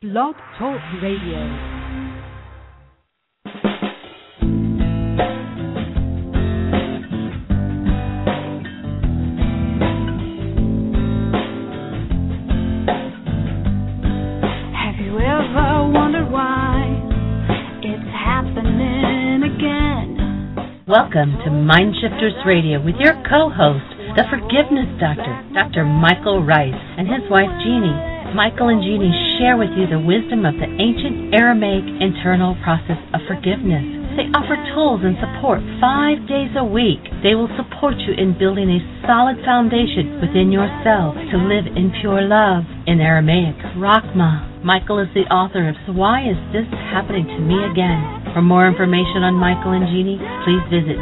Blog Talk Radio. Welcome to Mindshifters Radio with your co-host, the Forgiveness Doctor, Dr. Michael Ryce, and his wife, Jeannie. Michael and Jeannie share with you the wisdom of the ancient Aramaic internal process of forgiveness. They offer tools and support 5 days a week. They will support you in building a solid foundation within yourself to live in pure love. In Aramaic, Rachma. Michael is the author of So Why Is This Happening to Me Again? For more information on Michael and Jeannie, please visit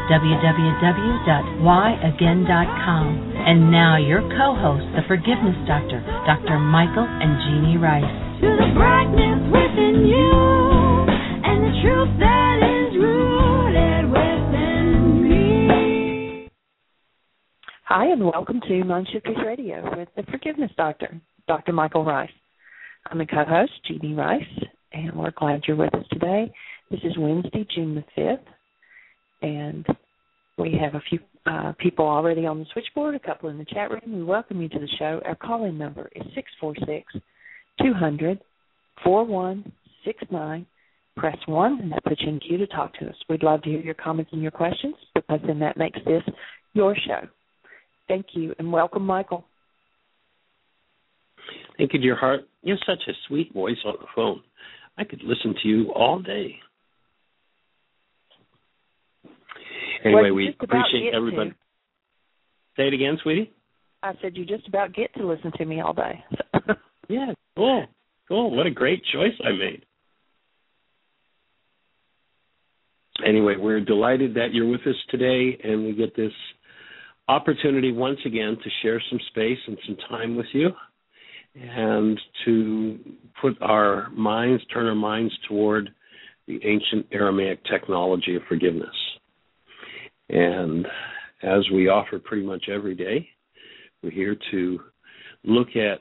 www.whyagain.com. And now your co-host, the Forgiveness Doctor, Dr. Michael and Jeannie Ryce. To the brightness within you, and the truth that is rooted within me. Hi, and welcome to Mindshifters Radio with the Forgiveness Doctor, Dr. Michael Ryce. I'm the co-host, Jeannie Ryce, and we're glad you're with us today. This is Wednesday, June the 5th, and we have a few people already on the switchboard, a couple in the chat room. We welcome you to the show. Our call-in number is 646-200-4169. Press 1, and that puts you in queue to talk to us. We'd love to hear your comments and your questions, because then that makes this your show. Thank you, and welcome, Michael. Thank you, dear heart. You have such a sweet voice on the phone. I could listen to you all day. Anyway, we appreciate everybody. Say it again, sweetie. I said you just about get to listen to me all day. Yeah, cool. What a great choice I made. Anyway, we're delighted that you're with us today, and we get this opportunity once again to share some space and some time with you, and to turn our minds toward the ancient Aramaic technology of forgiveness. And as we offer pretty much every day, we're here to look at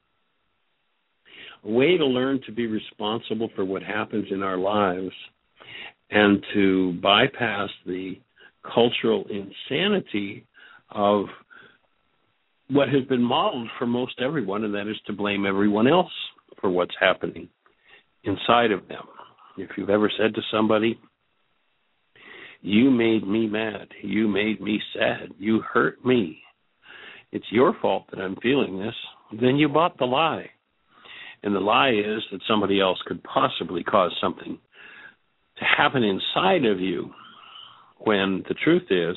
a way to learn to be responsible for what happens in our lives and to bypass the cultural insanity of what has been modeled for most everyone, and that is to blame everyone else for what's happening inside of them. If you've ever said to somebody, "You made me mad, you made me sad, you hurt me, it's your fault that I'm feeling this," then you bought the lie. And the lie is that somebody else could possibly cause something to happen inside of you, when the truth is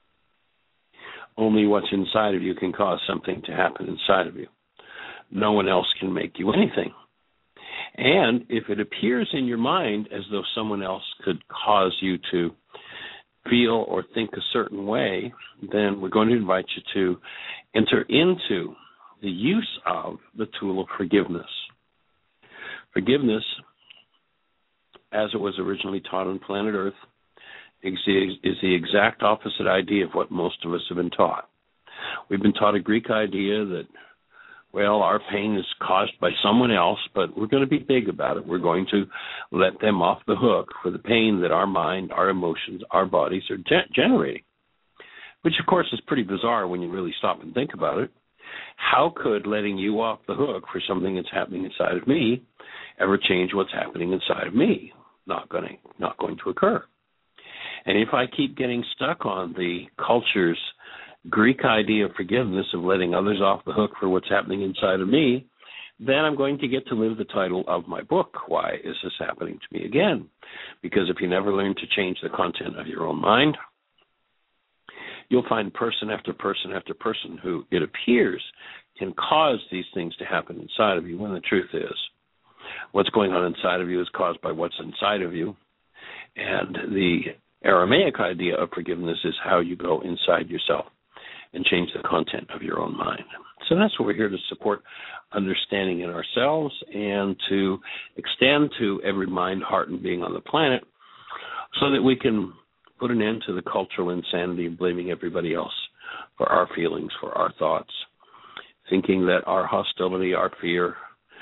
only what's inside of you can cause something to happen inside of you. No one else can make you anything. And if it appears in your mind as though someone else could cause you to feel or think a certain way, then we're going to invite you to enter into the use of the tool of forgiveness. Forgiveness, as it was originally taught on planet Earth, is the exact opposite idea of what most of us have been taught. We've been taught a Greek idea that, well, our pain is caused by someone else, but we're going to be big about it. We're going to let them off the hook for the pain that our mind, our emotions, our bodies are generating, which, of course, is pretty bizarre when you really stop and think about it. How could letting you off the hook for something that's happening inside of me ever change what's happening inside of me? Not going to occur. And if I keep getting stuck on the culture's Greek idea of forgiveness, of letting others off the hook for what's happening inside of me, then I'm going to get to live the title of my book, Why Is This Happening to Me Again? Because if you never learn to change the content of your own mind, you'll find person after person after person who, it appears, can cause these things to happen inside of you, when the truth is what's going on inside of you is caused by what's inside of you. And the Aramaic idea of forgiveness is how you go inside yourself and change the content of your own mind. So that's what we're here to support, understanding in ourselves, and to extend to every mind, heart, and being on the planet, so that we can put an end to the cultural insanity of blaming everybody else for our feelings, for our thoughts, thinking that our hostility, our fear,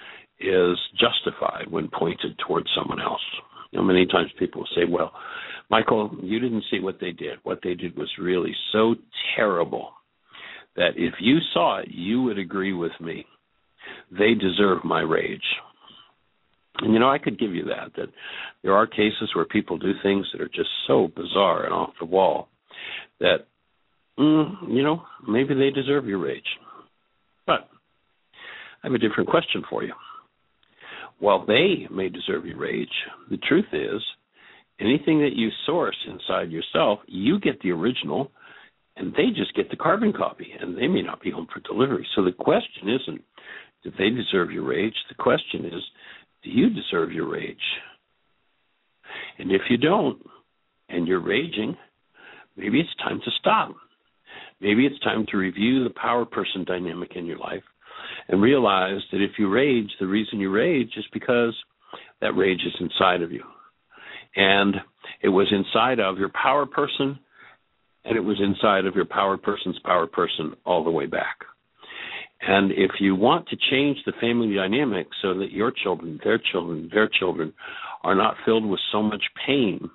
is justified when pointed towards someone else. Many times people will say, well, Michael, you didn't see what they did. What they did was really so terrible that if you saw it, you would agree with me. They deserve my rage. And, I could give you that there are cases where people do things that are just so bizarre and off the wall that, maybe they deserve your rage. But I have a different question for you. While they may deserve your rage, the truth is, anything that you source inside yourself, you get the original, and they just get the carbon copy, and they may not be home for delivery. So the question isn't, do they deserve your rage? The question is, do you deserve your rage? And if you don't, and you're raging, maybe it's time to stop. Maybe it's time to review the power person dynamic in your life and realize that if you rage, the reason you rage is because that rage is inside of you. And it was inside of your power person, and it was inside of your power person's power person all the way back. And if you want to change the family dynamic so that your children, their children, their children are not filled with so much pain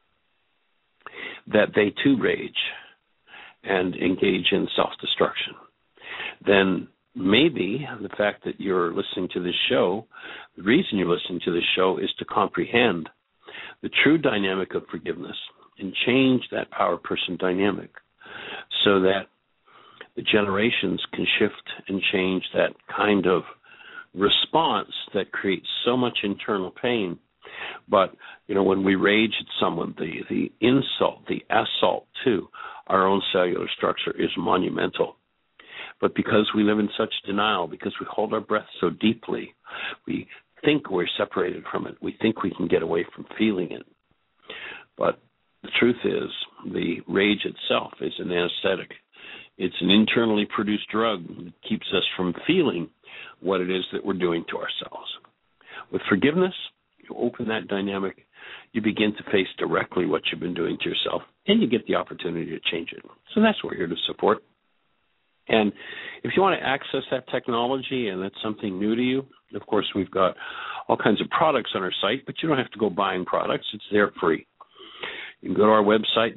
that they too rage and engage in self-destruction, then maybe the fact that you're listening to this show, the reason you're listening to this show is to comprehend the true dynamic of forgiveness and change that power person dynamic so that the generations can shift and change that kind of response that creates so much internal pain. But, when we rage at someone, the insult, the assault to our own cellular structure is monumental. But because we live in such denial, because we hold our breath so deeply, we think we're separated from it. We think we can get away from feeling it. But the truth is, the rage itself is an anesthetic. It's an internally produced drug that keeps us from feeling what it is that we're doing to ourselves. With forgiveness, you open that dynamic, you begin to face directly what you've been doing to yourself, and you get the opportunity to change it. So that's what we're here to support. And if you want to access that technology and that's something new to you, of course, we've got all kinds of products on our site, but you don't have to go buying products. It's there free. You can go to our website,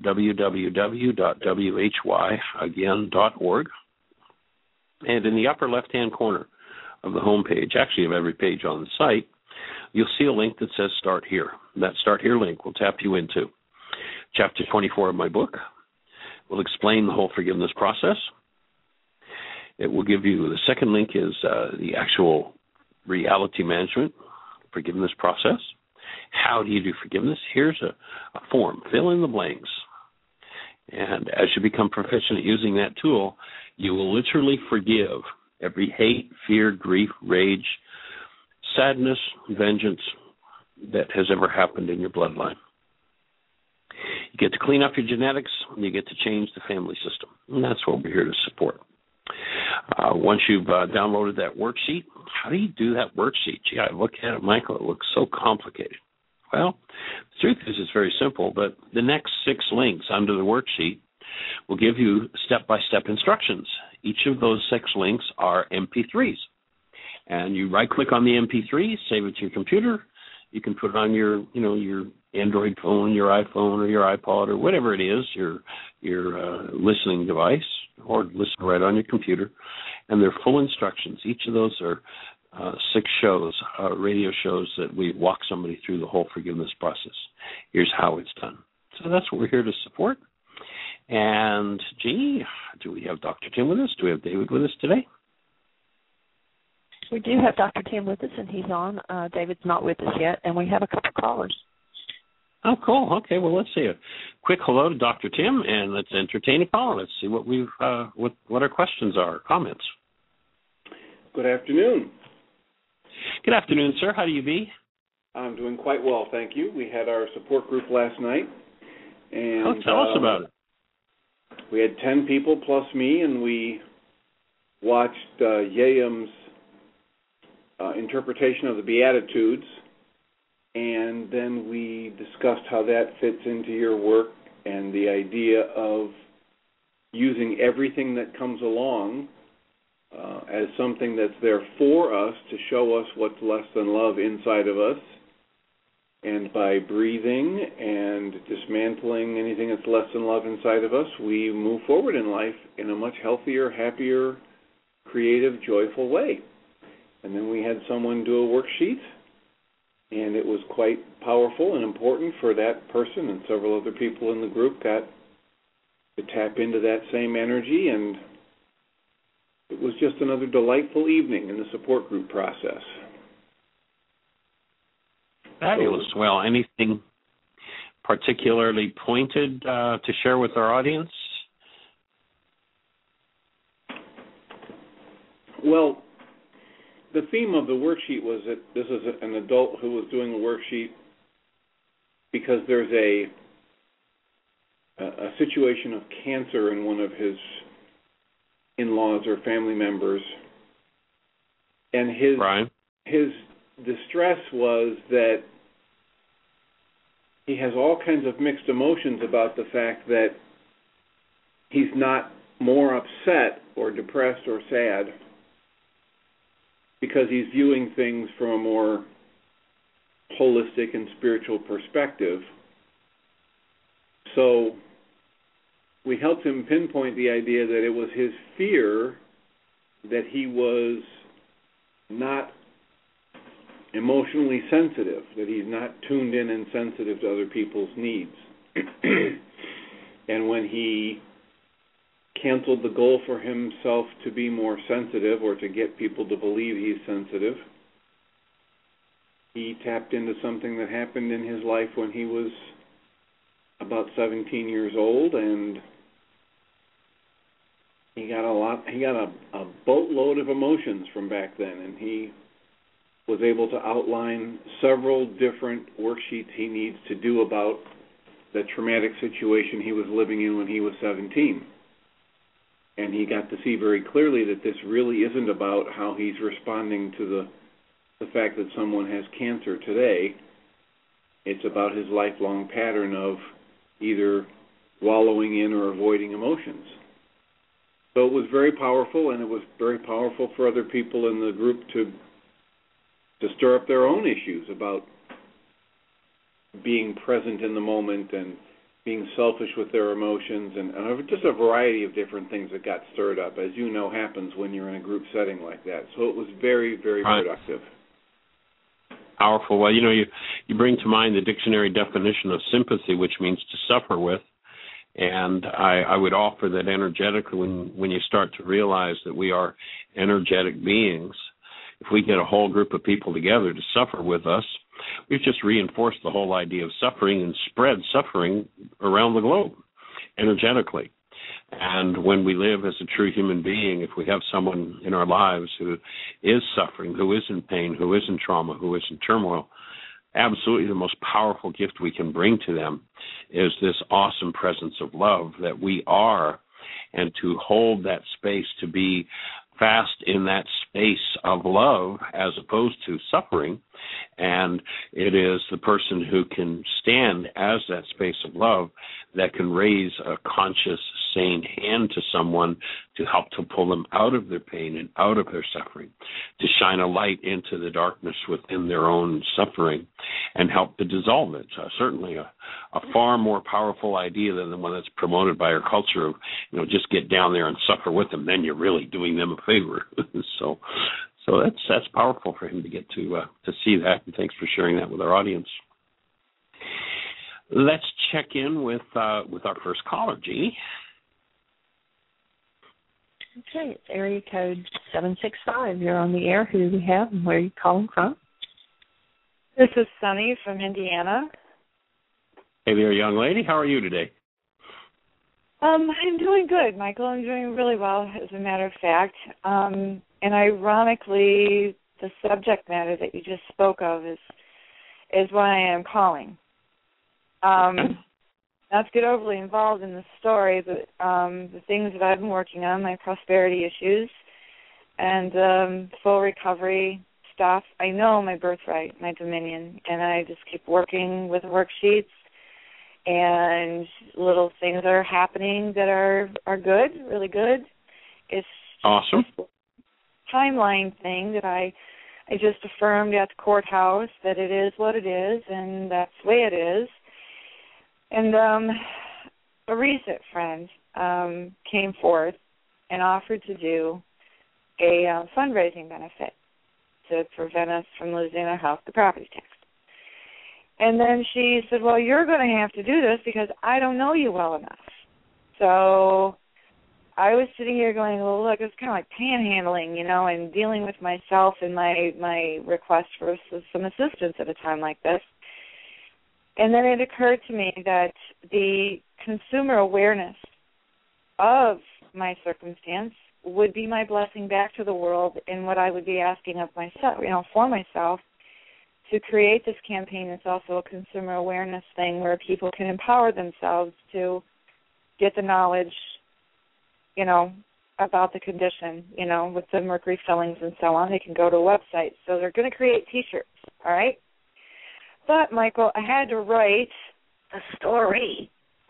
www.whyagain.org, and in the upper left-hand corner of the home page, actually of every page on the site, you'll see a link that says Start Here. That Start Here link will tap you into Chapter 24 of my book. We'll explain the whole forgiveness process. It will give you, the second link is the actual reality management forgiveness process. How do you do forgiveness? Here's a form. Fill in the blanks. And as you become proficient at using that tool, you will literally forgive every hate, fear, grief, rage, sadness, vengeance that has ever happened in your bloodline. You get to clean up your genetics, and you get to change the family system. And that's what we're here to support. Once you've downloaded that worksheet, how do you do that worksheet? Gee, I look at it, Michael, it looks so complicated. Well, the truth is it's very simple, but the next 6 links under the worksheet will give you step-by-step instructions. Each of those 6 links are MP3s. And you right-click on the MP3, save it to your computer. You can put it on your Android phone, your iPhone, or your iPod, or whatever it is, your listening device, or listen right on your computer. And they're full instructions. Each of those are 6 shows, radio shows that we walk somebody through the whole forgiveness process. Here's how it's done. So that's what we're here to support. And, do we have Dr. Tim with us? Do we have David with us today? We do have Dr. Tim with us, and he's on. David's not with us yet, and we have a couple callers. Oh, cool. Okay, well, let's see a quick hello to Dr. Tim, and let's entertain a caller. Let's see what what our questions are, comments. Good afternoon. Good afternoon, sir. How do you be? I'm doing quite well, thank you. We had our support group last night, and tell us about it. We had 10 people plus me, and we watched Yayam's interpretation of the Beatitudes, and then we discussed how that fits into your work and the idea of using everything that comes along as something that's there for us to show us what's less than love inside of us. And by breathing and dismantling anything that's less than love inside of us, we move forward in life in a much healthier, happier, creative, joyful way. And then we had someone do a worksheet, and it was quite powerful and important for that person, and several other people in the group got to tap into that same energy, and it was just another delightful evening in the support group process. Fabulous. Well, anything particularly pointed to share with our audience? Well, the theme of the worksheet was that this is an adult who was doing a worksheet because there's a situation of cancer in one of his in-laws or family members, and his distress was that he has all kinds of mixed emotions about the fact that he's not more upset or depressed or sad because he's viewing things from a more holistic and spiritual perspective. So we helped him pinpoint the idea that it was his fear that he was not emotionally sensitive, that he's not tuned in and sensitive to other people's needs. And when he canceled the goal for himself to be more sensitive or to get people to believe he's sensitive, he tapped into something that happened in his life when he was about 17 years old, and he got a boatload of emotions from back then, and he was able to outline several different worksheets he needs to do about the traumatic situation he was living in when he was 17. And he got to see very clearly that this really isn't about how he's responding to the fact that someone has cancer today. It's about his lifelong pattern of either wallowing in or avoiding emotions. So it was very powerful, and it was very powerful for other people in the group to stir up their own issues about being present in the moment and being selfish with their emotions, and just a variety of different things that got stirred up, as you know happens when you're in a group setting like that. So it was very, very productive. Powerful. Well, you bring to mind the dictionary definition of sympathy, which means to suffer with. And I would offer that energetically, when you start to realize that we are energetic beings, if we get a whole group of people together to suffer with us, we've just reinforced the whole idea of suffering and spread suffering around the globe energetically. And when we live as a true human being, if we have someone in our lives who is suffering, who is in pain, who is in trauma, who is in turmoil, absolutely the most powerful gift we can bring to them is this awesome presence of love that we are, and to hold that space, to be fast in that space of love as opposed to suffering. And it is the person who can stand as that space of love that can raise a conscious, sane hand to someone to help to pull them out of their pain and out of their suffering, to shine a light into the darkness within their own suffering and help to dissolve it. Certainly a far more powerful idea than the one that's promoted by our culture of, just get down there and suffer with them, then you're really doing them a favor. So that's powerful for him to get to see that, and thanks for sharing that with our audience. Let's check in with our first caller, Jeannie. Okay, it's area code 765. You're on the air. Who do we have, and where are you calling from? This is Sunny from Indiana. Hey there, young lady. How are you today? I'm doing good, Michael. I'm doing really well, as a matter of fact. And ironically, the subject matter that you just spoke of is why I am calling. Not to get overly involved in the story, but the things that I've been working on, my prosperity issues and full recovery stuff, I know my birthright, my dominion, and I just keep working with worksheets and little things that are happening that are good, really good. It's awesome. timeline thing that I just affirmed at the courthouse that it is what it is, and that's the way it is. And a recent friend came forth and offered to do a fundraising benefit to prevent us from losing our house to property tax. And then she said, well, you're going to have to do this because I don't know you well enough. So I was sitting here going, well, look, it's kind of like panhandling, and dealing with myself and my request for some assistance at a time like this. And then it occurred to me that the consumer awareness of my circumstance would be my blessing back to the world, and what I would be asking of myself, for myself, to create this campaign. It's also a consumer awareness thing where people can empower themselves to get the knowledge, about the condition, with the mercury fillings and so on. They can go to a website. So they're going to create T-shirts, all right? But, Michael, I had to write a story.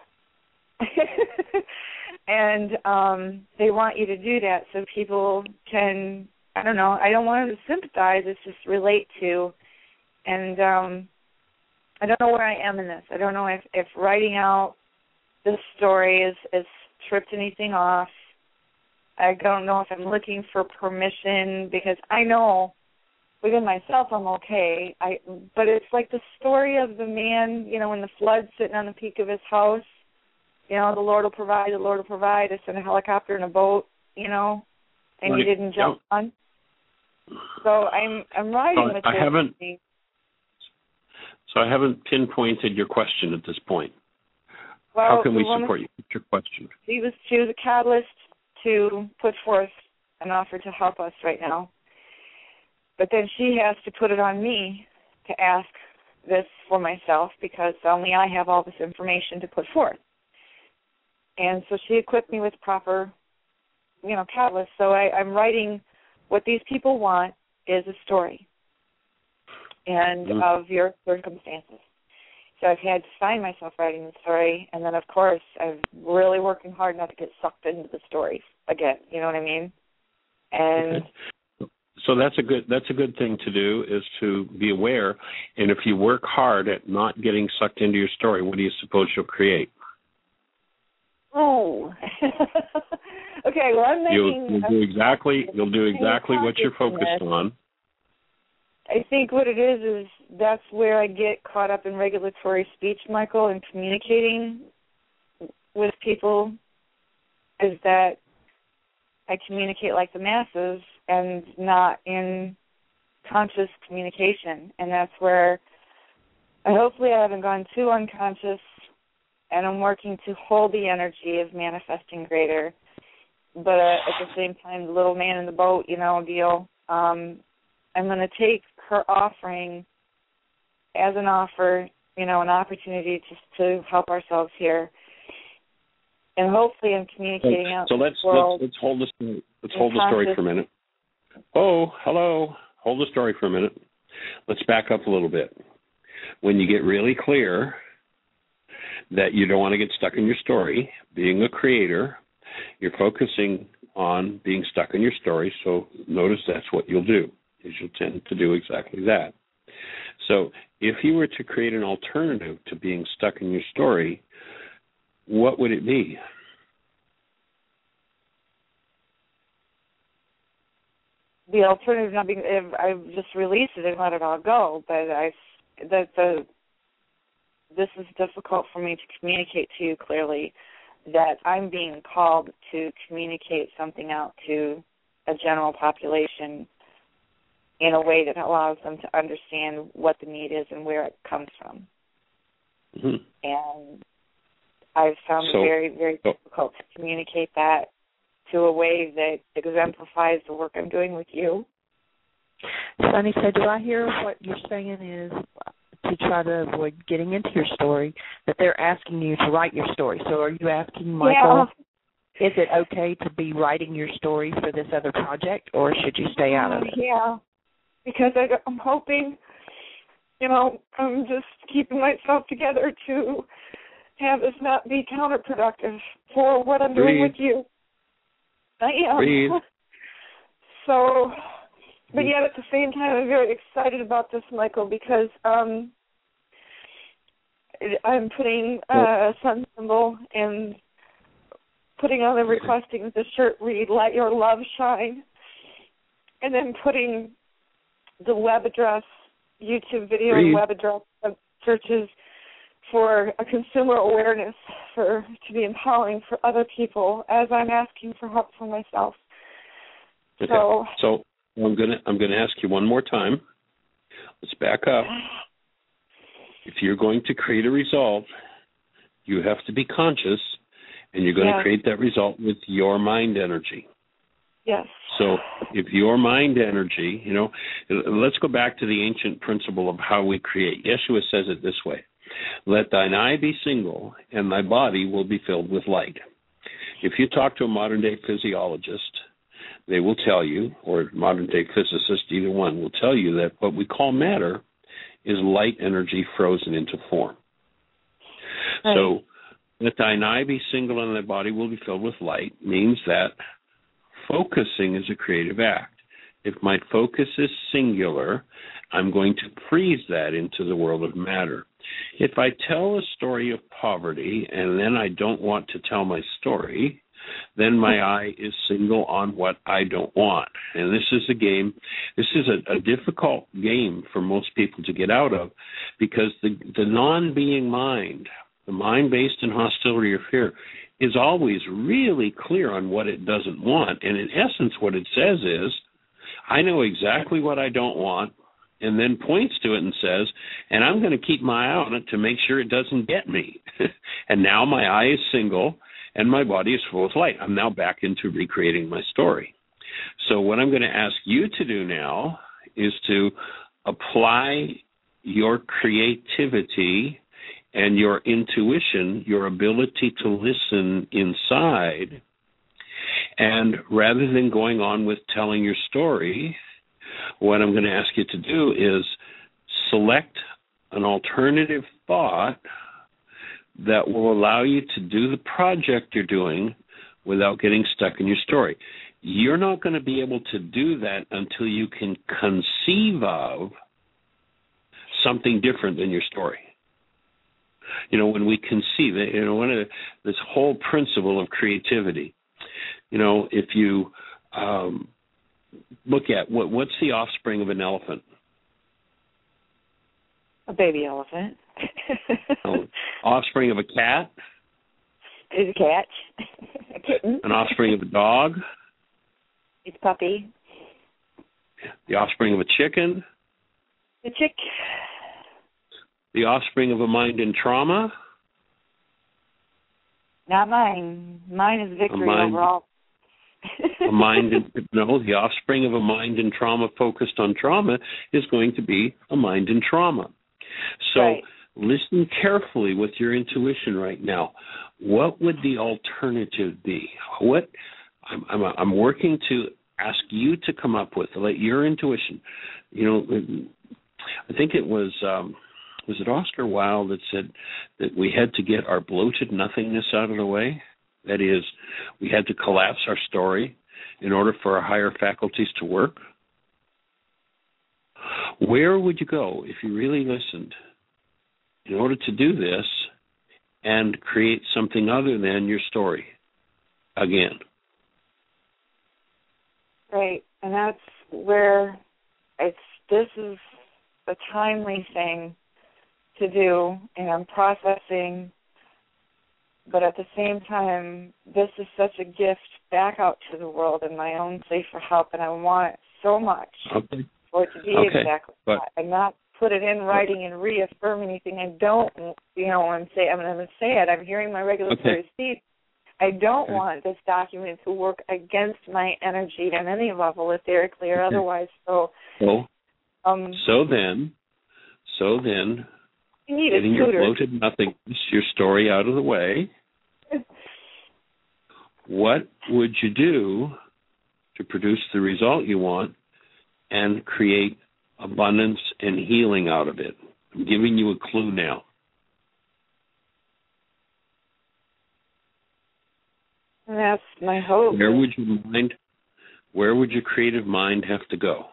And they want you to do that so people can, I don't want them to sympathize, it's just relate to. And I don't know where I am in this. I don't know if writing out this story is tripped anything off. I don't know if I'm looking for permission, because I know within myself I'm okay. But it's like the story of the man, in the flood sitting on the peak of his house. The Lord will provide, the Lord will provide. I sent a helicopter and a boat, and you didn't jump on. So I'm writing with this. So I haven't pinpointed your question at this point. Well, how can we support you with your question? She was a catalyst to put forth an offer to help us right now. But then she has to put it on me to ask this for myself, because only I have all this information to put forth. And so she equipped me with proper, catalyst. So I'm writing what these people want is a story and of your circumstances. So I've had to find myself writing the story, and then, of course, I'm really working hard not to get sucked into the story again. You know what I mean? And so that's a good thing to do, is to be aware. And if you work hard at not getting sucked into your story, what do you suppose you'll create? Oh, okay. Well, I'm making. You'll do exactly what you're focused on. I think what it is that's where I get caught up in regulatory speech, Michael, and communicating with people, is that I communicate like the masses and not in conscious communication. And that's where hopefully I haven't gone too unconscious, and I'm working to hold the energy of manifesting greater. But at the same time, the little man in the boat, deal. I'm going to take her offering as an offer, an opportunity to help ourselves here. And hopefully I'm communicating out to the world. Let's hold the story for a minute. Oh, hello. Hold the story for a minute. Let's back up a little bit. When you get really clear that you don't want to get stuck in your story, being a creator, you're focusing on being stuck in your story, so notice that's what you'll do, is you'll tend to do exactly that. So if you were to create an alternative to being stuck in your story, what would it be? The alternative not being, I just release it and let it all go, but this is difficult for me to communicate to you clearly, that I'm being called to communicate something out to a general population in a way that allows them to understand what the need is and where it comes from. Mm-hmm. And I've found it very, very difficult to communicate that to a way that exemplifies the work I'm doing with you. Sunny, so do I hear what you're saying is to try to avoid getting into your story, that they're asking you to write your story? So are you asking Michael, is it okay to be writing your story for this other project, or should you stay out of it? Yeah, because I'm hoping, I'm just keeping myself together to have this not be counterproductive for what I'm doing with you. I am. Breathe. So, but yet at the same time, I'm very excited about this, Michael, because I'm putting a sun symbol and putting on the requesting the shirt read "Let Your Love Shine," and then putting the web address, YouTube video and web address of searches for a consumer awareness to be empowering for other people as I'm asking for help for myself. Okay. So I'm gonna ask you one more time. Let's back up. If you're going to create a result, you have to be conscious, and you're going to create that result with your mind energy. Yes. So if your mind energy, let's go back to the ancient principle of how we create. Yeshua says it this way: let thine eye be single, and thy body will be filled with light. If you talk to a modern-day physiologist, they will tell you, or modern-day physicist, either one, will tell you that what we call matter is light energy frozen into form. Right. So let thine eye be single, and thy body will be filled with light means that focusing is a creative act. If my focus is singular, I'm going to freeze that into the world of matter. If I tell a story of poverty and then I don't want to tell my story, then my eye is single on what I don't want. And this is a game, this is a difficult game for most people to get out of, because the non-being mind, the mind based in hostility or fear, is always really clear on what it doesn't want. And in essence, what it says is, I know exactly what I don't want, and then points to it and says, and I'm going to keep my eye on it to make sure it doesn't get me. And now my eye is single, and my body is full of light. I'm now back into recreating my story. So what I'm going to ask you to do now is to apply your creativity and your intuition, your ability to listen inside, and rather than going on with telling your story, what I'm going to ask you to do is select an alternative thought that will allow you to do the project you're doing without getting stuck in your story. You're not going to be able to do that until you can conceive of something different than your story. When we conceive it, one of this whole principle of creativity, if you look at what's the offspring of an elephant? A baby elephant. Offspring of a cat? Is a cat. A kitten. An offspring of a dog? It's puppy. The offspring of a chicken? The chick. The offspring of a mind in trauma? Not mine. Mine is victory overall. The offspring of a mind in trauma focused on trauma is going to be a mind in trauma. So listen carefully with your intuition right now. What would the alternative be? I'm working to ask you to come up with, let your intuition. I think it was it Oscar Wilde that said that we had to get our bloated nothingness out of the way? That is, we had to collapse our story in order for our higher faculties to work. Where would you go if you really listened in order to do this and create something other than your story again? Right, and that's where this is a timely thing to do, and I'm processing. But at the same time, this is such a gift back out to the world in my own plea for help, and I want so much for it to be exactly that, and not put it in writing and reaffirm anything. I don't, I'm going to say it. I'm hearing my regulatory speech. I don't want this document to work against my energy at any level, etherically or otherwise. So then, getting your bloated nothingness, your story out of the way, what would you do to produce the result you want and create abundance and healing out of it? I'm giving you a clue now. And that's my hope. Where would where would your creative mind have to go?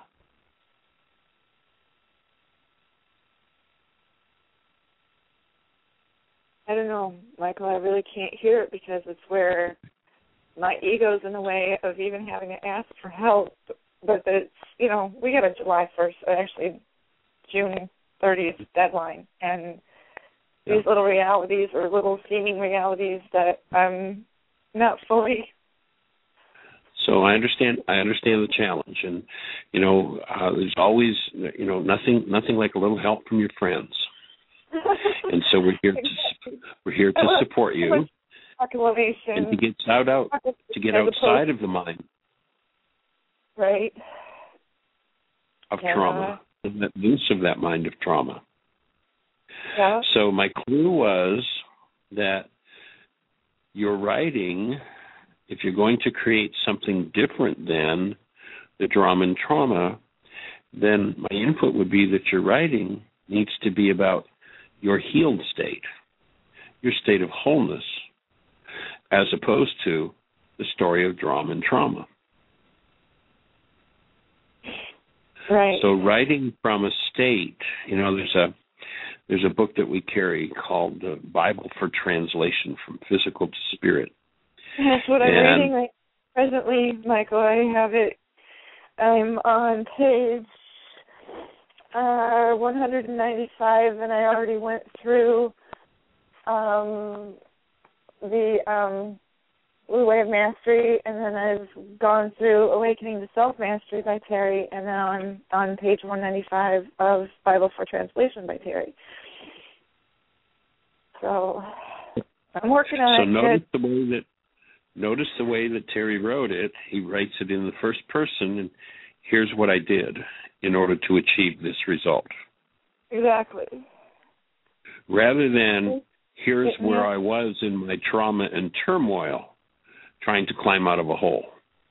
I don't know, Michael. I really can't hear it because it's where my ego's in the way of even having to ask for help. But it's, we got a July 1st, actually June 30th deadline, and these little realities or little seeming realities that I'm not fully. So I understand the challenge, and there's always nothing like a little help from your friends. And so we're here to support you and to get outside of the mind, right, of trauma, and that loose of that mind of trauma. Yeah. So my clue was that your writing, if you're going to create something different than the drama and trauma, then my input would be that your writing needs to be about your healed state, your state of wholeness, as opposed to the story of drama and trauma. Right. So writing from a state, there's a book that we carry called the Bible for Translation from Physical to Spirit. That's what I'm reading right presently, Michael. I have it. I'm on page 195, and I already went through the Blue Way of Mastery, and then I've gone through Awakening to Self-Mastery by Terry, and now I'm on page 195 of Bible for Translation by Terry. So I'm working on it. So notice the way that Terry wrote it. He writes it in the first person, and here's what I did in order to achieve this result. Exactly. Rather than, here's where I was in my trauma and turmoil, trying to climb out of a hole.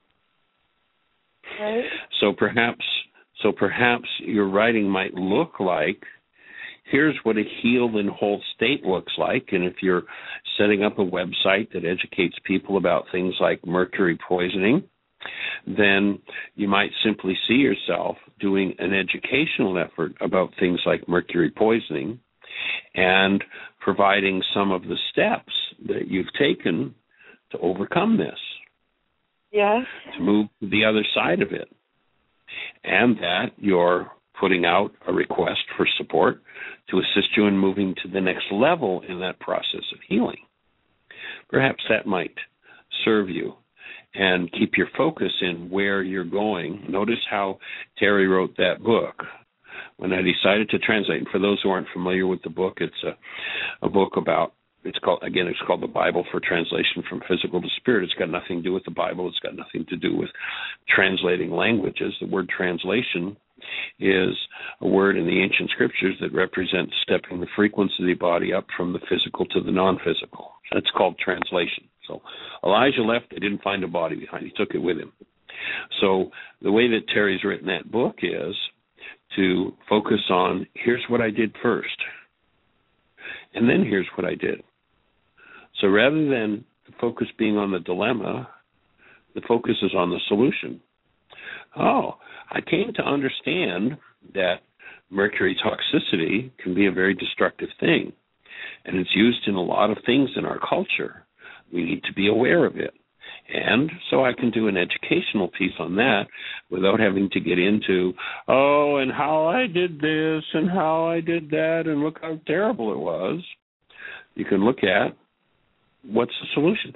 Right. So perhaps your writing might look like, here's what a healed and whole state looks like. And if you're setting up a website that educates people about things like mercury poisoning, then you might simply see yourself doing an educational effort about things like mercury poisoning and providing some of the steps that you've taken to overcome this. Yes. To move to the other side of it. And that you're putting out a request for support to assist you in moving to the next level in that process of healing. Perhaps that might serve you and keep your focus in where you're going. Notice how Terry wrote that book. When I decided to translate, and for those who aren't familiar with the book, it's a book about, it's called the Bible for Translation from Physical to Spirit. It's got nothing to do with the Bible. It's got nothing to do with translating languages. The word translation is a word in the ancient scriptures that represents stepping the frequency of the body up from the physical to the non-physical. That's called translation. So Elijah left, he didn't find a body behind. He took it with him. So the way that Terry's written that book is to focus on, here's what I did first, and then here's what I did. So rather than the focus being on the dilemma, the focus is on the solution. Oh, I came to understand that mercury toxicity can be a very destructive thing, and it's used in a lot of things in our culture. We need to be aware of it. And so I can do an educational piece on that without having to get into, and how I did this and how I did that and look how terrible it was. You can look at, what's the solution?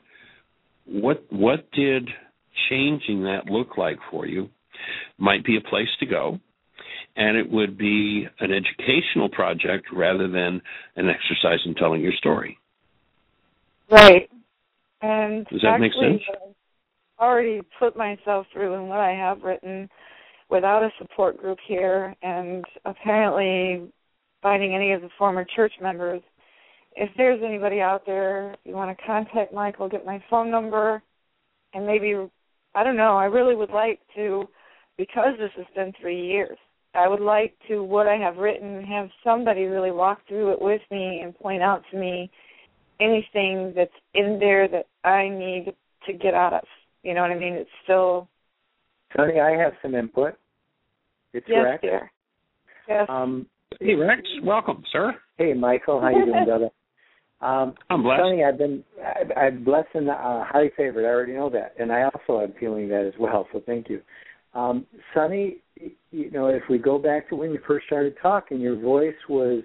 What did changing that look like for you? Might be a place to go, and it would be an educational project rather than an exercise in telling your story. Right. And does that make sense? I've already put myself through in what I have written without a support group here, and apparently finding any of the former church members. If there's anybody out there, you want to contact Michael, get my phone number, and maybe, I don't know, I really would like to, because this has been 3 years, I would like to, what I have written, have somebody really walk through it with me and point out to me anything that's in there that I need to get out of. You know what I mean? It's still Sonny, I have some input. It's Yes, Rex. dear. Yes. Hey, Rex. Welcome, sir. Hey, Michael. How you doing, brother? I'm blessed. Sonny, I'm blessed and highly favored. I already know that, and I also am feeling that as well. So thank you, Sonny. You know, if we go back to when you first started talking, your voice was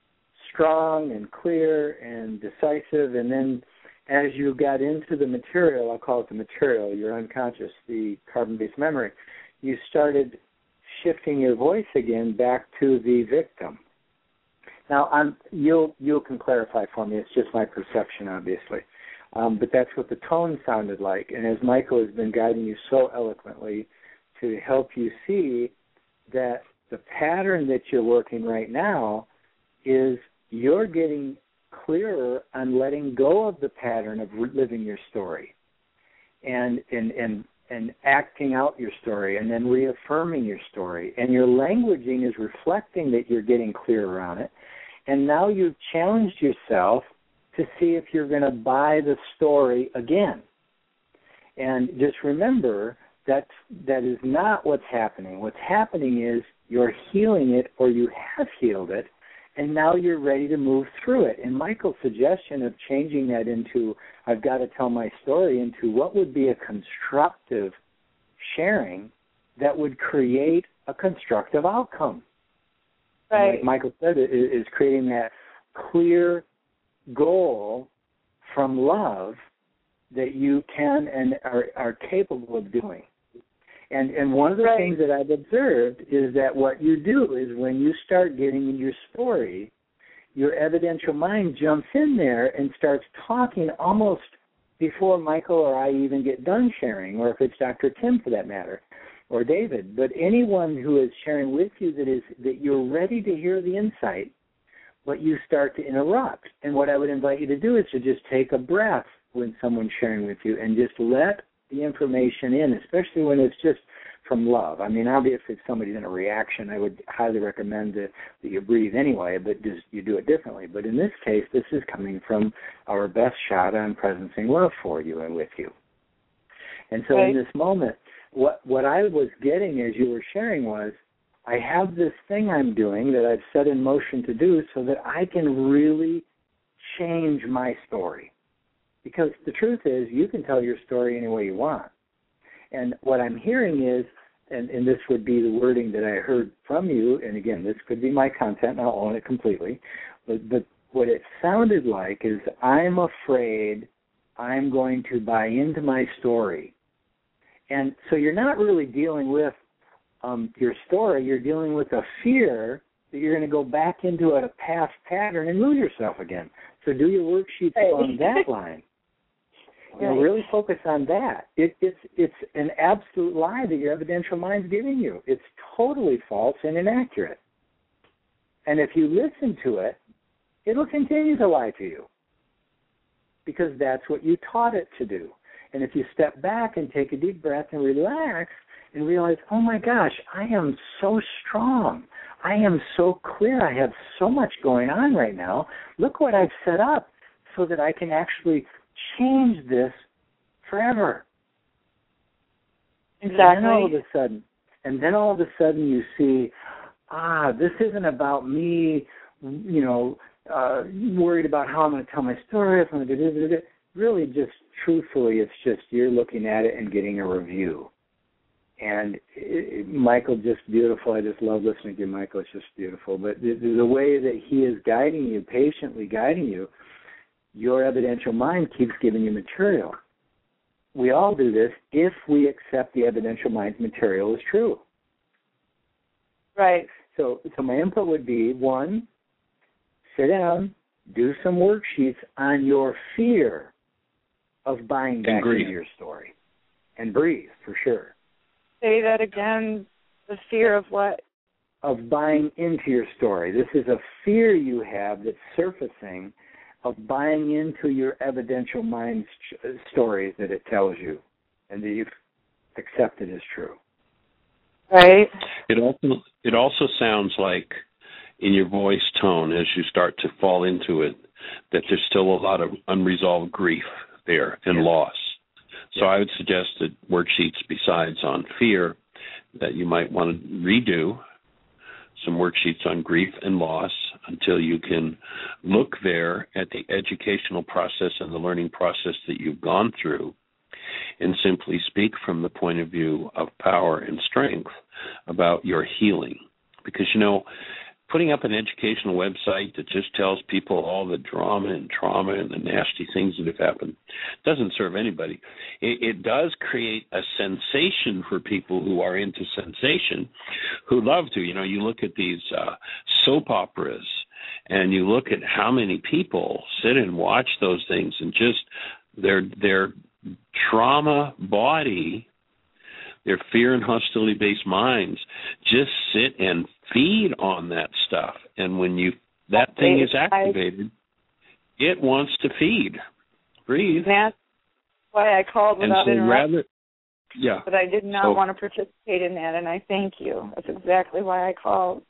strong and clear and decisive, and then as you got into the material, I'll call it the material, your unconscious, the carbon-based memory, you started shifting your voice again back to the victim. Now, you can clarify for me. It's just my perception, obviously. But that's what the tone sounded like. And as Michael has been guiding you so eloquently to help you see that the pattern that you're working right now is you're getting clearer on letting go of the pattern of living your story and acting out your story and then reaffirming your story. And your languaging is reflecting that you're getting clearer on it. And now you've challenged yourself to see if you're going to buy the story again. And just remember that is not what's happening. What's happening is you're healing it, or you have healed it, and now you're ready to move through it. And Michael's suggestion of changing that into, I've got to tell my story, into what would be a constructive sharing that would create a constructive outcome. Right. Like Michael said, is creating that clear goal from love that you can and are capable of doing. And one of the things that I've observed is that what you do is when you start getting in your story, your evidential mind jumps in there and starts talking almost before Michael or I even get done sharing, or if it's Dr. Tim for that matter, or David. But anyone who is sharing with you that you're ready to hear the insight, but you start to interrupt. And what I would invite you to do is to just take a breath when someone's sharing with you and just let the information in, especially when it's just from love. I mean, obviously, if somebody's in a reaction, I would highly recommend that you breathe anyway, but just you do it differently. But in this case, this is coming from our best shot on presencing love for you and with you. And so in this moment, what I was getting as you were sharing was, I have this thing I'm doing that I've set in motion to do so that I can really change my story. Because the truth is, you can tell your story any way you want. And what I'm hearing is, and this would be the wording that I heard from you, and again, this could be my content, and I'll own it completely, but what it sounded like is, I'm afraid I'm going to buy into my story. And so you're not really dealing with your story, you're dealing with a fear that you're going to go back into a past pattern and lose yourself again. So do your worksheets along that line. You know, really focus on that. It's an absolute lie that your evidential mind's giving you. It's totally false and inaccurate. And if you listen to it, it'll continue to lie to you because that's what you taught it to do. And if you step back and take a deep breath and relax and realize, oh my gosh, I am so strong. I am so clear. I have so much going on right now. Look what I've set up so that I can actually change this forever. Exactly. And then all of a sudden you see, this isn't about me, worried about how I'm going to tell my story, if I'm going to do this. Really, just truthfully, it's just you're looking at it and getting a review. And Michael, just beautiful. I just love listening to you, Michael. It's just beautiful. But the way that he is guiding you, patiently guiding you, your evidential mind keeps giving you material. We all do this if we accept the evidential mind's material as true. Right. So my input would be, 1, sit down, do some worksheets on your fear of buying back into your story. And breathe, for sure. Say that again, the fear of what? Of buying into your story. This is a fear you have that's surfacing of buying into your evidential mind's stories that it tells you and that you've accepted as true. Right. It also sounds like in your voice tone as you start to fall into it that there's still a lot of unresolved grief there and loss. So I would suggest that worksheets besides on fear, that you might want to redo some worksheets on grief and loss until you can look there at the educational process and the learning process that you've gone through and simply speak from the point of view of power and strength about your healing. Because, putting up an educational website that just tells people all the drama and trauma and the nasty things that have happened doesn't serve anybody. It does create a sensation for people who are into sensation, who love to. You look at these soap operas and you look at how many people sit and watch those things and just their trauma body, their fear and hostility-based minds just sit and feed on that stuff. And when that thing is activated, it wants to feed. Breathe. That's why I called without interrupting. Yeah. But I did not want to participate in that, and I thank you. That's exactly why I called.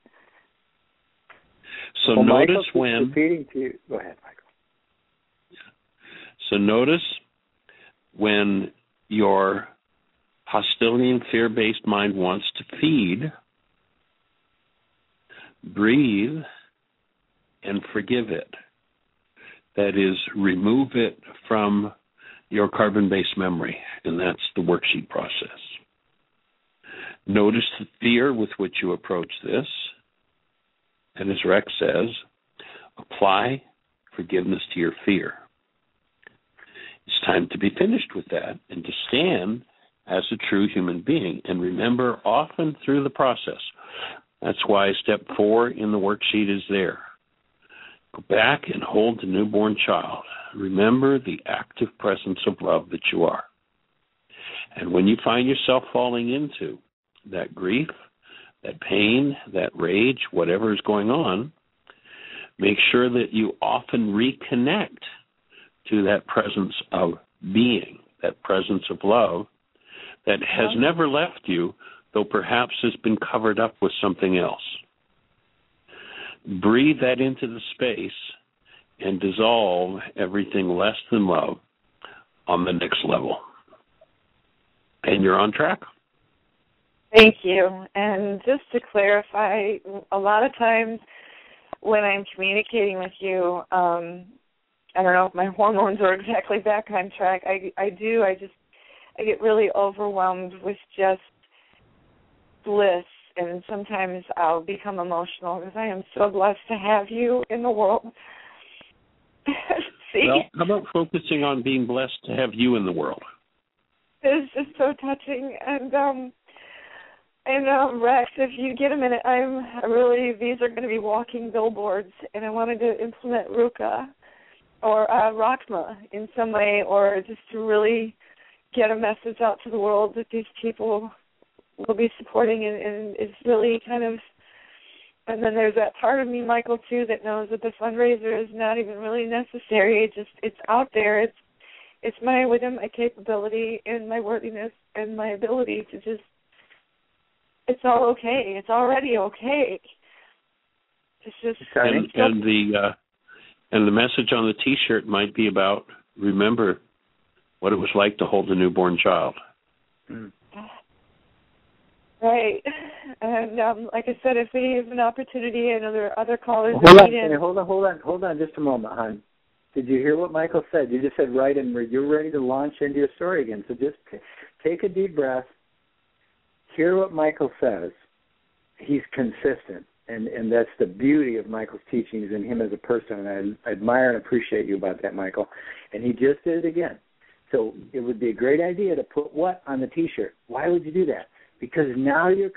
So notice when... Go ahead, Michael. So notice when your hostility and fear-based mind wants to feed, breathe, and forgive it. That is, remove it from your carbon-based memory, and that's the worksheet process. Notice the fear with which you approach this, and as Rex says, apply forgiveness to your fear. It's time to be finished with that and to stand as a true human being. And remember, often through the process, that's why step 4 in the worksheet is there. Go back and hold the newborn child. Remember the active presence of love that you are. And when you find yourself falling into that grief, that pain, that rage, whatever is going on, make sure that you often reconnect to that presence of being, that presence of love that has never left you, though perhaps has been covered up with something else. Breathe that into the space and dissolve everything less than love on the next level. And you're on track. Thank you. And just to clarify, a lot of times when I'm communicating with you, I don't know if my hormones are exactly back on track. I get really overwhelmed with just bliss, and sometimes I'll become emotional because I am so blessed to have you in the world. See? Well, how about focusing on being blessed to have you in the world? It's just so touching. And Rex, if you get a minute, these are going to be walking billboards, and I wanted to implement Ruka or Rachma in some way, or just to really get a message out to the world that these people will be supporting, and it's really kind of, and then there's that part of me, Michael, too, that knows that the fundraiser is not even really necessary. It's out there. It's my wisdom, my capability, and my worthiness, and my ability to just, it's all okay. It's already okay. It's just... And the message on the T-shirt might be about, remember what it was like to hold a newborn child. Right. And like I said, if we have an opportunity, I know there are other callers. Hold on just a moment, hon. Did you hear what Michael said? You just said right, and you're ready to launch into your story again. So just take a deep breath. Hear what Michael says. He's consistent. And that's the beauty of Michael's teachings and him as a person. And I admire and appreciate you about that, Michael. And he just did it again. So it would be a great idea to put what on the T-shirt. Why would you do that? Because now you're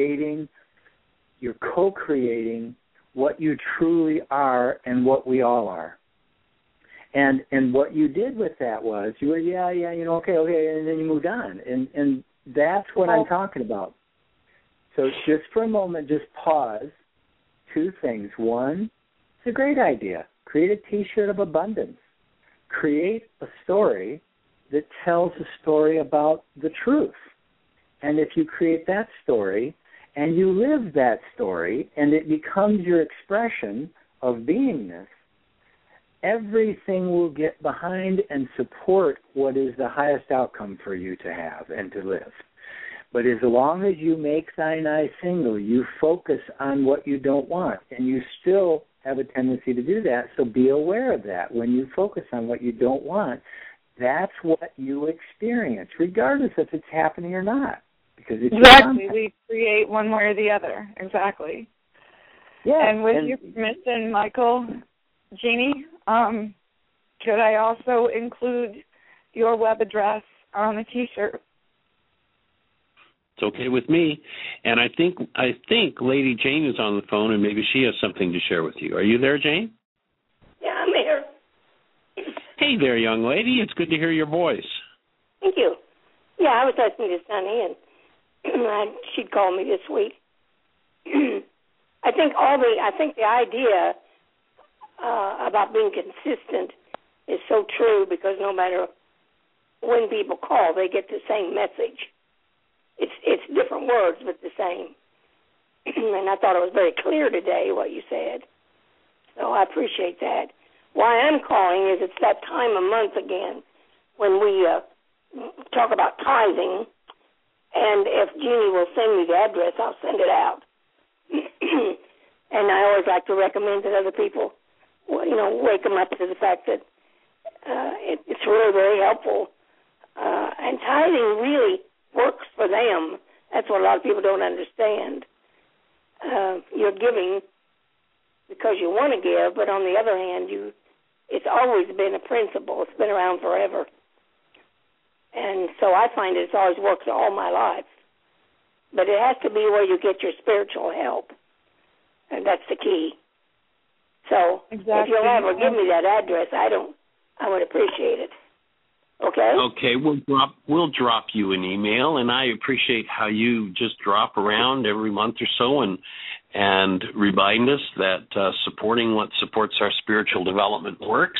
co-creating what you truly are and what we all are. And what you did with that was you were, okay, and then you moved on. And that's what I'm talking about. So just for a moment, just pause. 2 things. 1, it's a great idea. Create a T-shirt of abundance. Create a story that tells a story about the truth. And if you create that story and you live that story and it becomes your expression of beingness, everything will get behind and support what is the highest outcome for you to have and to live. But as long as you make thine eye single, you focus on what you don't want, and you still have a tendency to do that, so be aware of that. When you focus on what you don't want, that's what you experience, regardless if it's happening or not. Because it's exactly, we create one way or the other. Exactly. Yeah. And with your permission, Michael, Jeannie, could I also include your web address on the T-shirt? It's okay with me. And I think Lady Jane is on the phone, and maybe she has something to share with you. Are you there, Jane? Yeah, I'm here. Hey there, young lady. It's good to hear your voice. Thank you. Yeah, I was listening to Sunny, and she'd call me this week. I think the idea about being consistent is so true, because no matter when people call, they get the same message. It's different words, but the same. And I thought it was very clear today what you said. So I appreciate that. Why I'm calling is it's that time of month again when we talk about tithing. And if Jeannie will send me the address, I'll send it out. And I always like to recommend that other people, wake them up to the fact that it's really very helpful. And tithing really works for them. That's what a lot of people don't understand. You're giving because you want to give, but on the other hand, it's always been a principle. It's been around forever. And so I find it's always worked all my life. But it has to be where you get your spiritual help. And that's the key. So if you'll ever give me that address, I would appreciate it. Okay? Okay, we'll drop you an email, and I appreciate how you just drop around every month or so and remind us that supporting what supports our spiritual development works.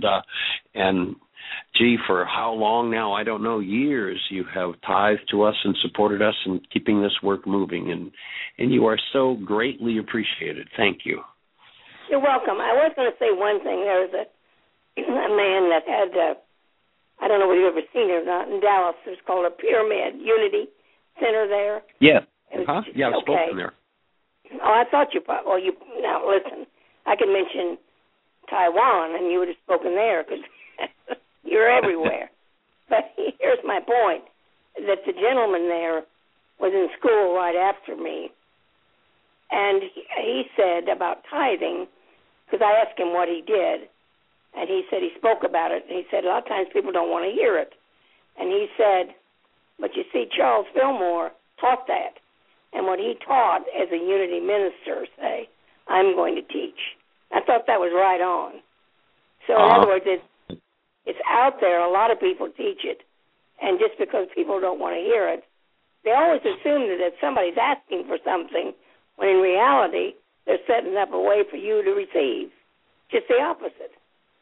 And gee, for how long now? I don't know, years you have tithed to us and supported us in keeping this work moving, and you are so greatly appreciated. Thank you. You're welcome. I was going to say one thing. There was a man that had I don't know whether you've ever seen it or not, in Dallas. There's called a Pyramid Unity Center there. Yeah. Yeah, I've spoken there. Oh, I thought you probably, now listen, I could mention Taiwan and you would have spoken there because you're everywhere. But here's my point, that the gentleman there was in school right after me, and he said about tithing, because I asked him what he did, and he said he spoke about it, and he said a lot of times people don't want to hear it. And he said, but you see, Charles Fillmore taught that. And what he taught as a unity minister, say, I'm going to teach. I thought that was right on. So in other words, it's out there. A lot of people teach it. And just because people don't want to hear it, they always assume that somebody's asking for something, when in reality, they're setting up a way for you to receive. Just the opposite.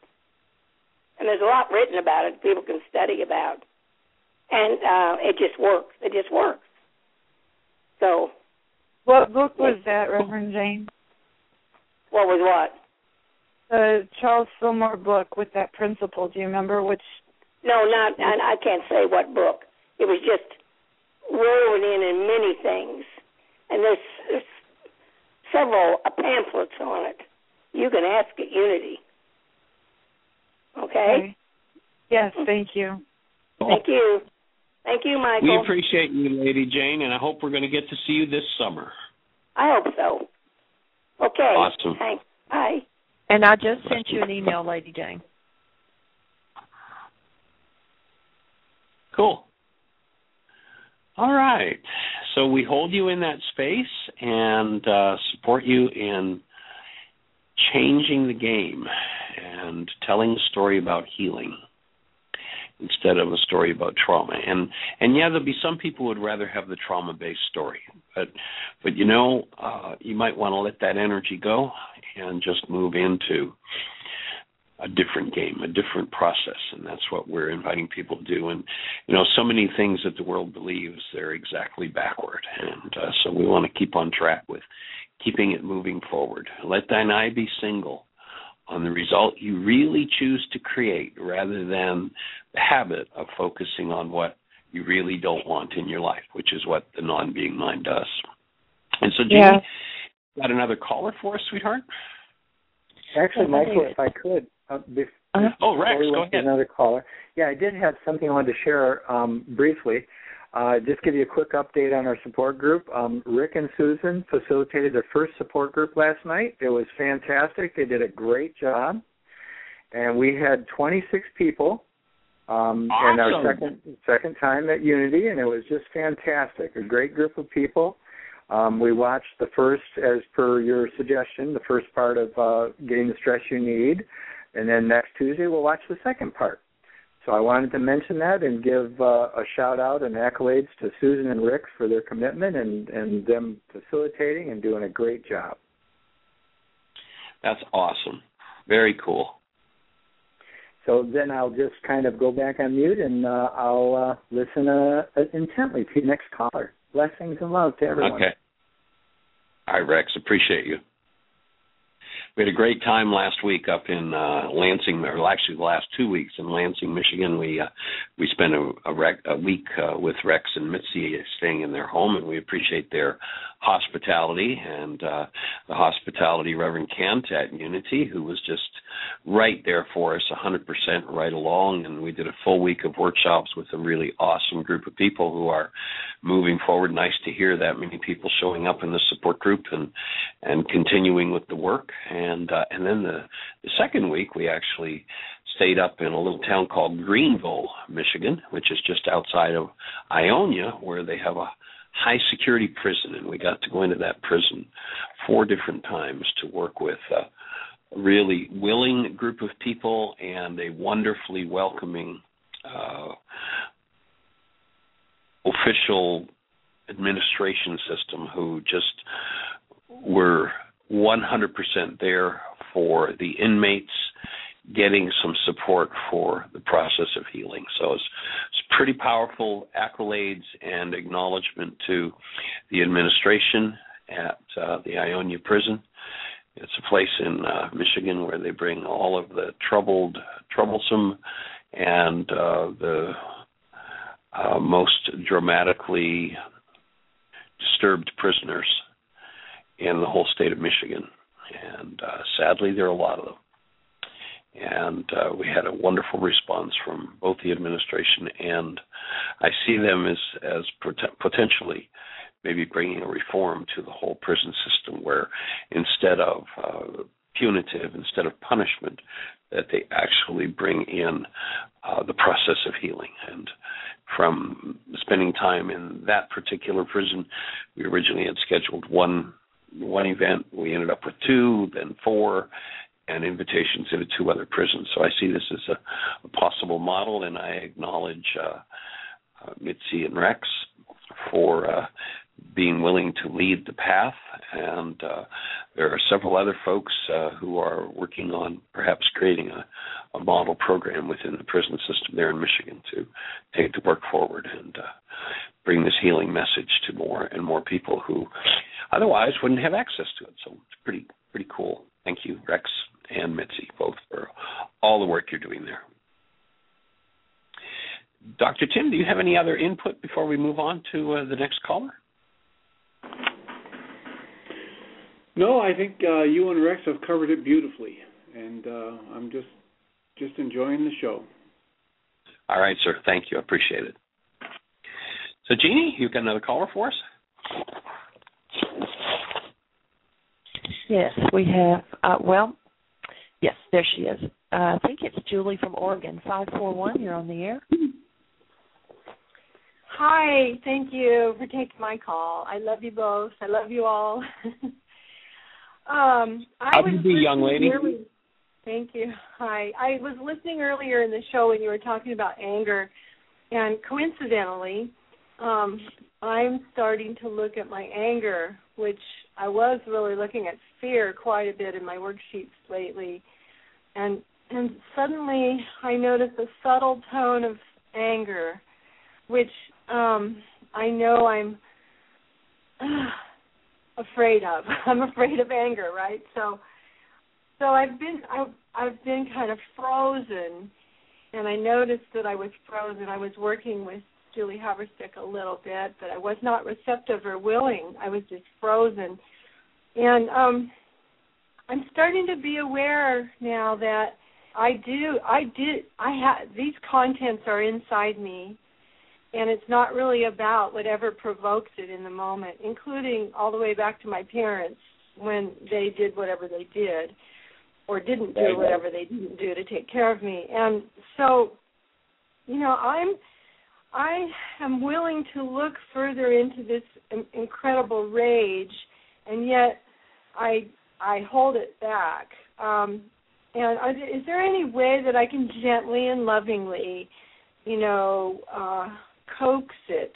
And there's a lot written about it people can study about. And it just works. It just works. So. What book was that, Reverend Jane? What was what? The Charles Fillmore book with that principle. Do you remember which? No, not. I can't say what book. It was just woven in many things. And there's several pamphlets on it. You can ask at Unity. Okay? Yes, thank you. Thank you. Thank you, Michael. We appreciate you, Lady Jane, and I hope we're going to get to see you this summer. I hope so. Okay. Awesome. Thanks. Bye. And I just sent you an email, Lady Jane. Cool. All right. So we hold you in that space and support you in changing the game and telling a story about healing instead of a story about trauma. And yeah, there'll be some people who would rather have the trauma-based story. But you know, you might want to let that energy go and just move into a different game, a different process, and that's what we're inviting people to do. And, you know, so many things that the world believes, they're exactly backward. And so we want to keep on track with keeping it moving forward. Let thine eye be single. on the result you really choose to create rather than the habit of focusing on what you really don't want in your life, which is what the non-being mind does. And so, Jeannie, got another caller for us, sweetheart? Actually, Michael, if I could, Rex, go ahead. Another caller. Yeah, I did have something I wanted to share briefly. Just give you a quick update on our support group. Rick and Susan facilitated their first support group last night. It was fantastic. They did a great job. And we had 26 people in our second time at Unity, and it was just fantastic. A great group of people. We watched the first, as per your suggestion, the first part of Getting the Stress You Need. And then next Tuesday, we'll watch the second part. So I wanted to mention that and give a shout-out and accolades to Susan and Rick for their commitment and them facilitating and doing a great job. That's awesome. Very cool. So then I'll just kind of go back on mute, and I'll listen intently to the next caller. Blessings and love to everyone. Okay. All right, Rex, appreciate you. We had a great time last week up in Lansing, or actually the last 2 weeks in Lansing, Michigan. We spent a week with Rex and Mitzi staying in their home, and we appreciate their hospitality and the hospitality Reverend Kent at Unity, who was just right there for us 100% right along. And we did a full week of workshops with a really awesome group of people who are moving forward. Nice to hear that many people showing up in the support group and continuing with the work. And then the second week, we actually stayed up in a little town called Greenville, Michigan, which is just outside of Ionia, where they have a high-security prison, and we got to go into that prison 4 different times to work with a really willing group of people and a wonderfully welcoming official administration system who just were 100% there for the inmates, getting some support for the process of healing. So it's pretty powerful accolades and acknowledgement to the administration at the Ionia prison. It's a place in Michigan where they bring all of the troublesome, and the most dramatically disturbed prisoners in the whole state of Michigan. And sadly, there are a lot of them. And we had a wonderful response from both the administration, and I see them as potentially maybe bringing a reform to the whole prison system, where instead of punitive, instead of punishment, that they actually bring in the process of healing. And from spending time in that particular prison, we originally had scheduled one event. We ended up with 2, then 4, and invitations into 2 other prisons. So I see this as a possible model, and I acknowledge Mitzi and Rex for being willing to lead the path. And there are several other folks who are working on perhaps creating a model program within the prison system there in Michigan to take the work forward and bring this healing message to more and more people who otherwise wouldn't have access to it. So it's pretty cool. Thank you, Rex and Mitzi, both for all the work you're doing there. Dr. Tim, do you have any other input before we move on to the next caller? No, I think you and Rex have covered it beautifully, and I'm just enjoying the show. All right, sir. Thank you. I appreciate it. So, Jeannie, you've got another caller for us? Yes, we have. Yes, there she is. I think it's Julie from Oregon, 541. You're on the air. Hi, thank you for taking my call. I love you both. I love you all. How do you do, young lady? Thank you. Hi. I was listening earlier in the show when you were talking about anger, and coincidentally, I'm starting to look at my anger, which I was really looking at fear quite a bit in my worksheets lately. And suddenly I noticed a subtle tone of anger, which I know I'm afraid of. I'm afraid of anger, right? So So I've been kind of frozen, and I noticed that I was frozen. I was working with Julie Haverstick a little bit, but I was not receptive or willing. I was just frozen. And I'm starting to be aware now that these contents are inside me, and it's not really about whatever provokes it in the moment, including all the way back to my parents when they did whatever they did or didn't do whatever they didn't do to take care of me. And so, I am willing to look further into this incredible rage, and yet I hold it back. And is there any way that I can gently and lovingly, coax it,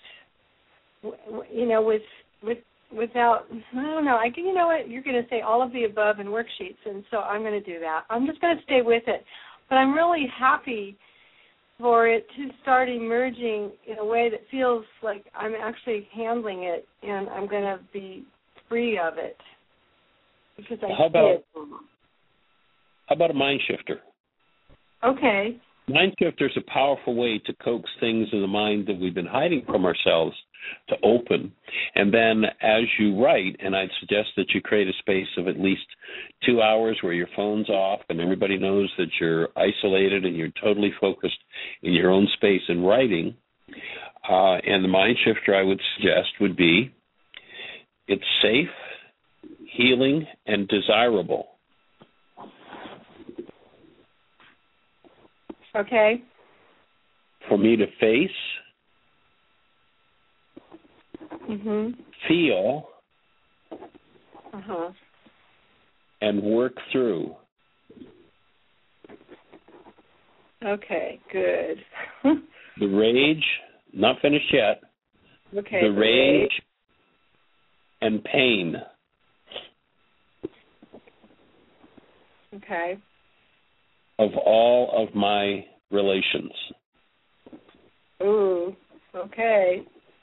without, I don't know. You know what? You're going to say all of the above in worksheets, and so I'm going to do that. I'm just going to stay with it. But I'm really happy for it to start emerging in a way that feels like I'm actually handling it, and I'm going to be free of it. Because How about a mind shifter? Okay. Mind shifter is a powerful way to coax things in the mind that we've been hiding from ourselves to open. And then as you write, and I'd suggest that you create a space of at least 2 hours where your phone's off and everybody knows that you're isolated and you're totally focused in your own space in writing. And the mind shifter I would suggest would be, it's safe, healing, and desirable. Okay. For me to face, feel, and work through. Okay, good. The rage, not finished yet. Okay. The rage and pain. Okay. Of all of my relations. Ooh, okay.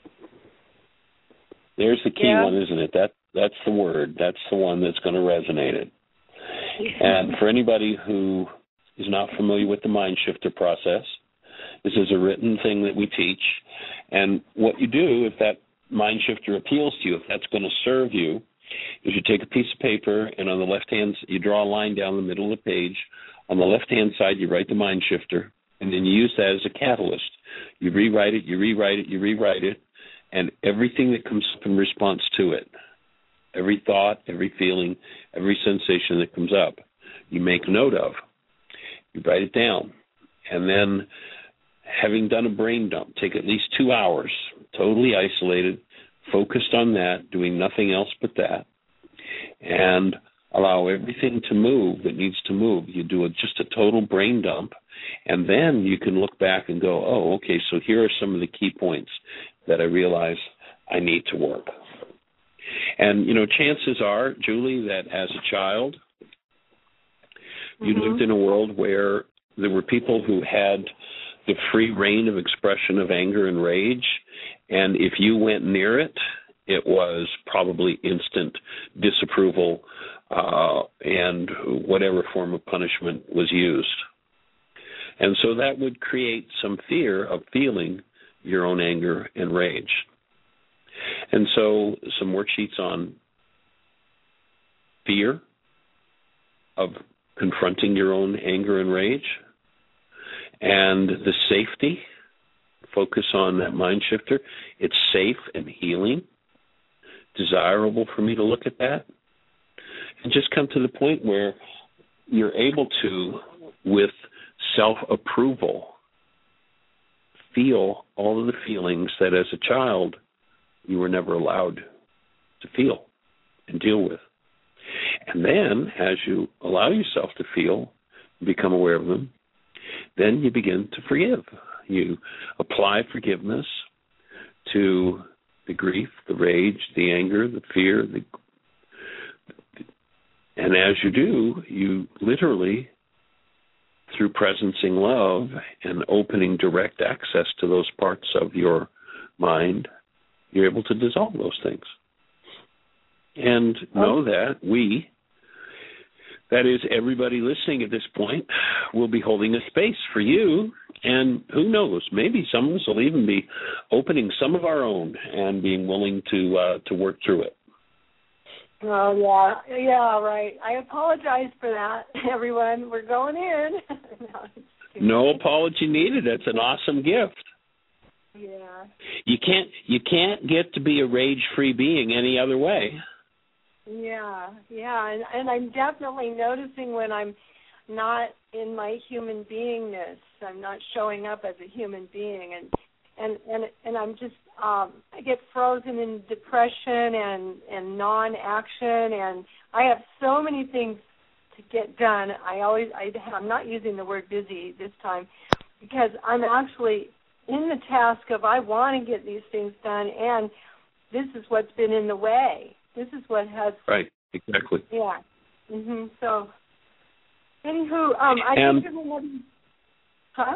There's the key one, isn't it? That's the word. That's the one that's going to resonate it. And for anybody who is not familiar with the mind shifter process, this is a written thing that we teach. And what you do, if that mind shifter appeals to you, if that's going to serve you, is you take a piece of paper and on the left hand, you draw a line down the middle of the page. On the left-hand side, you write the mind shifter, and then you use that as a catalyst. You rewrite it, you rewrite it, you rewrite it, and everything that comes up in response to it, every thought, every feeling, every sensation that comes up, you make note of. You write it down. And then, having done a brain dump, take at least 2 hours, totally isolated, focused on that, doing nothing else but that, and allow everything to move that needs to move. You do just a total brain dump, and then you can look back and go, oh, okay, so here are some of the key points that I realize I need to work. And, chances are, Julie, that as a child, you lived in a world where there were people who had the free reign of expression of anger and rage, and if you went near it, it was probably instant disapproval and whatever form of punishment was used. And so that would create some fear of feeling your own anger and rage. And so some worksheets on fear of confronting your own anger and rage, and the safety, focus on that mind shifter. It's safe and healing, desirable for me to look at that, and just come to the point where you're able to, with self-approval, feel all of the feelings that as a child you were never allowed to feel and deal with. And then as you allow yourself to feel, become aware of them, then you begin to forgive. You apply forgiveness to the grief, the rage, the anger, the fear, and as you do, you literally, through presencing love and opening direct access to those parts of your mind, you're able to dissolve those things. And know that That is, everybody listening at this point will be holding a space for you, and who knows, maybe some of us will even be opening some of our own and being willing to work through it. Oh, yeah, right. I apologize for that, everyone. We're going in. No apology needed. That's an awesome gift. Yeah. You can't get to be a rage-free being any other way. Yeah, and I'm definitely noticing when I'm not in my human beingness. I'm not showing up as a human being, and I'm just I get frozen in depression and non-action, and I have so many things to get done. I'm not using the word busy this time because I'm actually in the task of I want to get these things done, and this is what's been in the way. This is what has... Right, exactly. Yeah. So, anywho, I think there's another... Huh?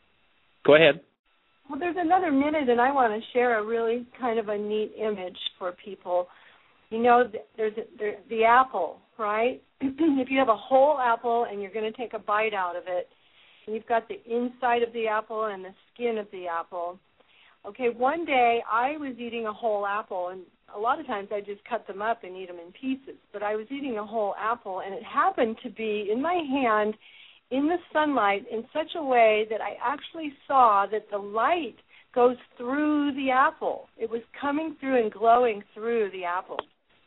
Go ahead. Well, there's another minute, and I want to share a really kind of a neat image for people. You know, there's the apple, right? If you have a whole apple and you're going to take a bite out of it, and you've got the inside of the apple and the skin of the apple. Okay, one day I was eating a whole apple, and a lot of times I just cut them up and eat them in pieces, but I was eating a whole apple, and it happened to be in my hand in the sunlight in such a way that I actually saw that the light goes through the apple. It was coming through and glowing through the apple.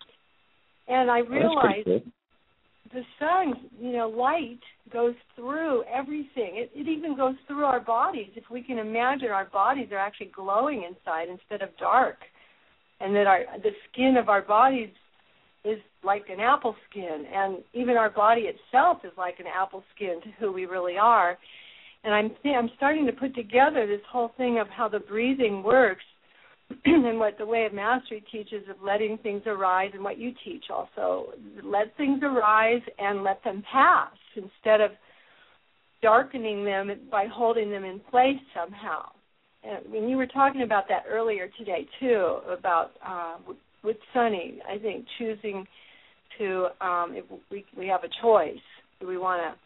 And I realized the sun, light goes through everything. It even goes through our bodies. If we can imagine our bodies are actually glowing inside instead of dark, and that the skin of our bodies is like an apple skin, and even our body itself is like an apple skin to who we really are. And I'm starting to put together this whole thing of how the breathing works and what the Way of Mastery teaches of letting things arise, and what you teach also. Let things arise and let them pass instead of darkening them by holding them in place somehow. And when you were talking about that earlier today, too, about with Sunny, I think choosing to, if we have a choice, do we want to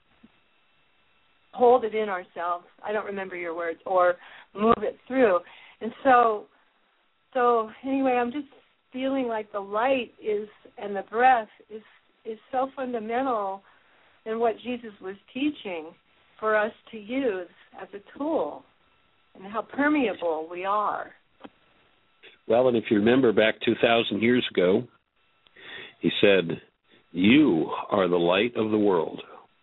hold it in ourselves, I don't remember your words, or move it through. And so anyway, I'm just feeling like the light and the breath is so fundamental in what Jesus was teaching for us to use as a tool, and how permeable we are. Well, and if you remember back 2,000 years ago, he said, "You are the light of the world."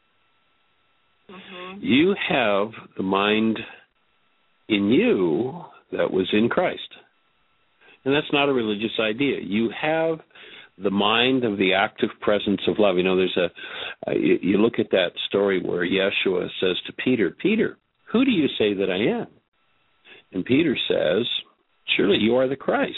Mm-hmm. You have the mind in you that was in Christ. And that's not a religious idea. You have the mind of the active presence of love. There's you look at that story where Yeshua says to Peter, "Peter, who do you say that I am?" And Peter says, "Surely you are the Christ."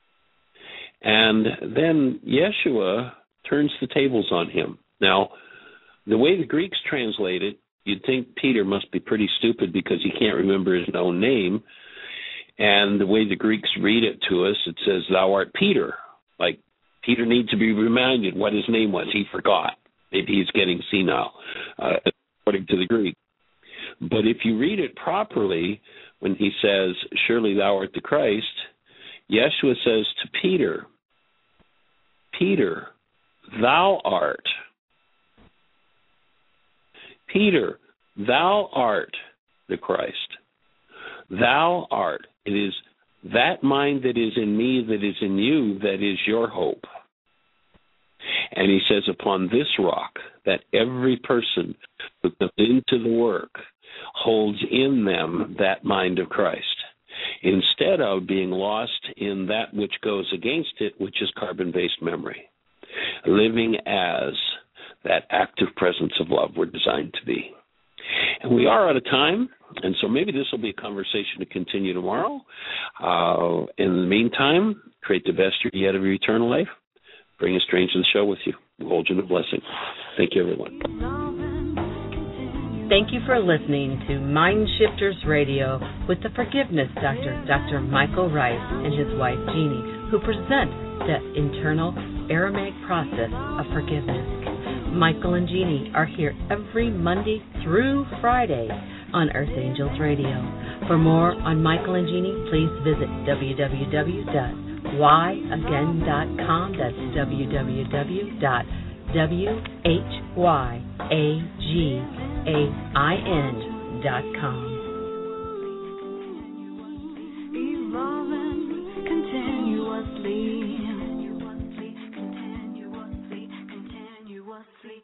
And then Yeshua turns the tables on him. Now, the way the Greeks translate it, you'd think Peter must be pretty stupid because he can't remember his own name. And the way the Greeks read it to us, it says, "Thou art Peter." Like Peter needs to be reminded what his name was. He forgot. Maybe he's getting senile, according to the Greek. But if you read it properly, when he says, "Surely thou art the Christ," Yeshua says to Peter, "Peter, thou art. Peter, thou art the Christ. Thou art." It is that mind that is in me, that is in you, that is your hope. And he says, upon this rock, that every person who comes into the work holds in them that mind of Christ, instead of being lost in that which goes against it, which is carbon-based memory, living as that active presence of love we're designed to be. And we are out of time, and so maybe this will be a conversation to continue tomorrow. In the meantime, create the best year yet of your eternal life. Bring a stranger to the show with you. We'll hold you in a blessing. Thank you, everyone. Thank you for listening to Mind Shifters Radio with the Forgiveness Doctor, Dr. Michael Rice, and his wife, Jeanie, who present the internal Aramaic process of forgiveness. Michael and Jeanie are here every Monday through Friday on Earth Angels Radio. For more on Michael and Jeanie, please visit www.whyagain.com. That's www.whyagain.com. Evolving continuously.